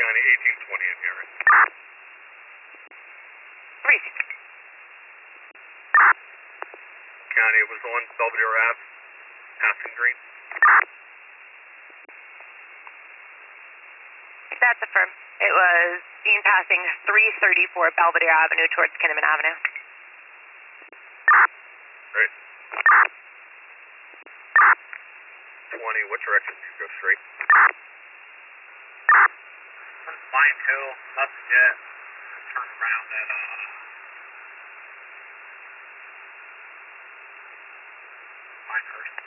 County, 1820 in here. 360. County, it was on Belvedere Ave, passing green. That's affirmed. It was seen passing 334 Belvedere Avenue towards Kinnaman Avenue. Great. 20, what direction do you go straight? Pine Hill, nothing yet. Turn around at Pinehurst.